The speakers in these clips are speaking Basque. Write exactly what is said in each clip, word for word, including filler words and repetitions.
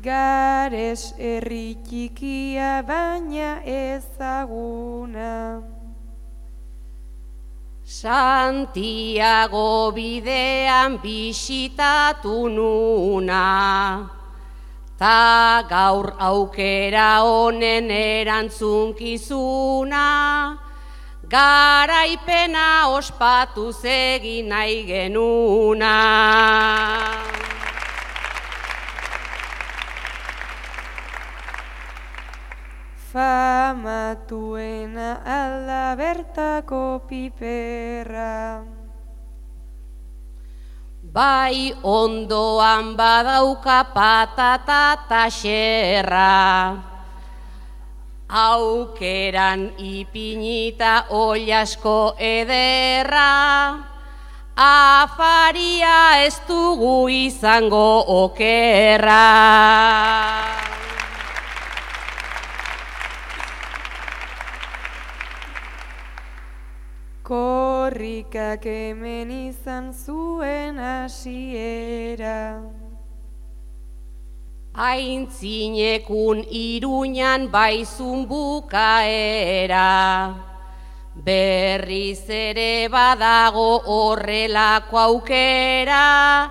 Gares herri txikia baina ezaguna. Santiago bidean bisitatu nuna, ta gaur aukera honen erantzunkizuna, garaipena ospatuz egin nahi genuna. Famatuena alda bertako piperra. Bai ondoan badauka patata taxerra, aukeran ipinita oilasko ederra, afaria ez dugu izango okerra. Korrikak hemen izan zuen hasiera. Aintzinekun Iruñan baizun bukaera, berriz ere badago horrelako aukera,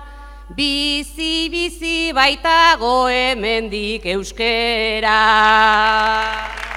bizi-bizi baitago hemendik euskera.